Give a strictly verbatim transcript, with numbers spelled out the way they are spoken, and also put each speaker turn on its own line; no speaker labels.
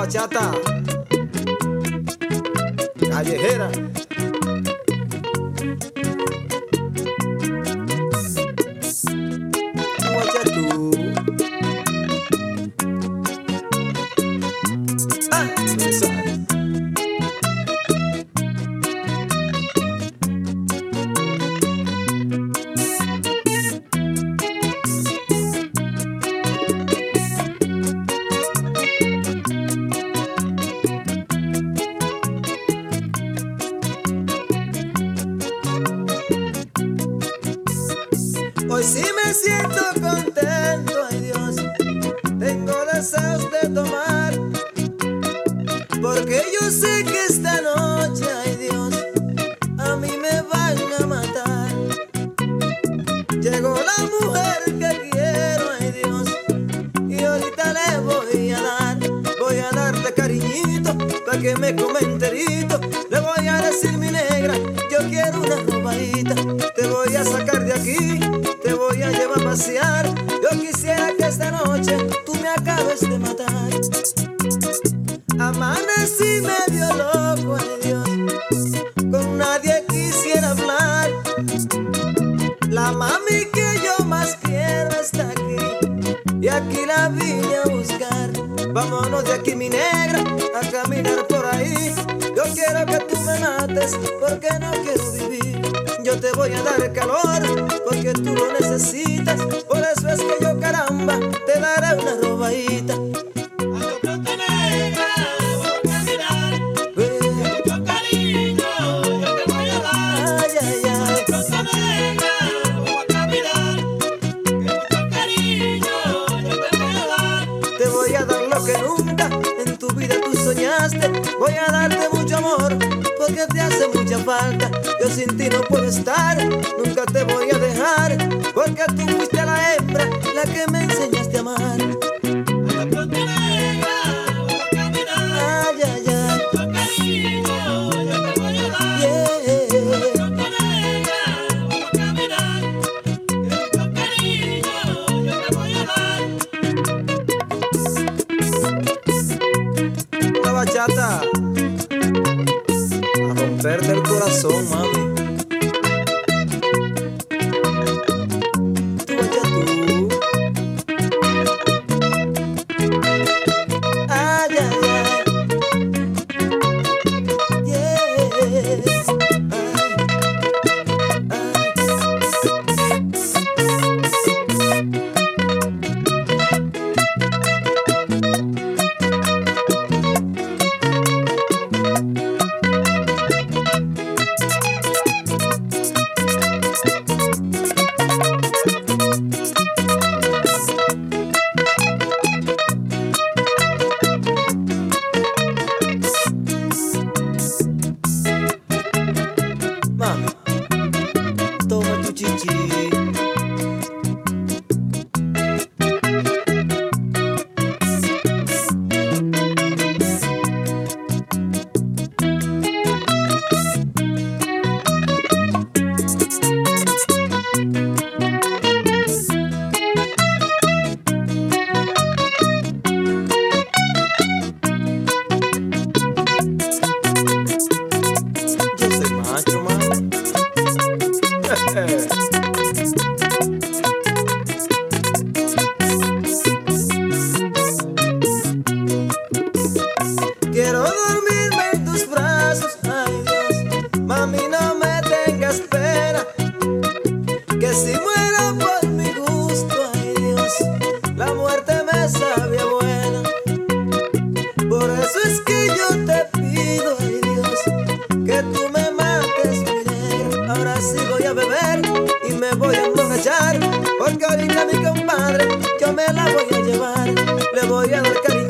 bachata callejera. Guachatú. Ah, esa. Hoy sí me siento contento, ay Dios, tengo deseos de tomar, porque yo sé que esta noche, ay Dios, a mí me van a matar. Llegó la mujer que quiero, ay Dios, y ahorita le voy a dar, voy a darte cariñito, pa' que me coma enterito. Le voy a decir, mi negra, yo quiero una robadita, te voy a sacar de aquí, te voy a llevar a pasear. Yo quisiera que esta noche tú me acabes de matar. Amanecí medio loco, ay Dios, con nadie quisiera hablar. La mami que yo más quiero está aquí, y aquí la vine a buscar. Vámonos de aquí, mi negra, a caminar por ahí. Yo quiero que tú me mates, porque no quiero vivir. Yo te voy a dar calor, porque tú lo necesitas. Por eso es que yo, caramba, te daré una robadita.
Ando pronto, negra, voy a caminar.
Eh,
Con cariño yo te voy a dar.
Ay, ay, ay.
Ando pronto, negra, voy a caminar. Con cariño yo te voy a dar.
Te voy a dar lo que nunca en tu vida tú soñaste. Voy a darte mucho amor, porque te hace mucha falta. Yo sin ti no puedo estar, nunca te voy a dejar, porque tú fuiste la hembra, la que me enseñaste a amar.
Ando pronto, negra, voy a caminar.
Ay, ay, ay,
Con cariño yo te voy a dar.
yeah.
Pronto, negra, voy a caminar. Con cariño yo te voy a dar.
Una bachata a romperte el corazón, mami. Tu bachatú. Ay, ay, ay. Yes. Ay, ay. Mami, toma tu chichi. Yo soy macho, mami. Quiero dormirme en tus brazos, ay Dios, mami, no me tengas pena, que si muero por mi gusto, ay Dios, la muerte me sabía buena. Por eso es que yo te pido, ay Dios, que tú me mates, mi negra. Ahora sí voy a beber y me voy a emborrachar, porque ahorita mi compadre yo me la voy a llevar. Le voy a dar cariño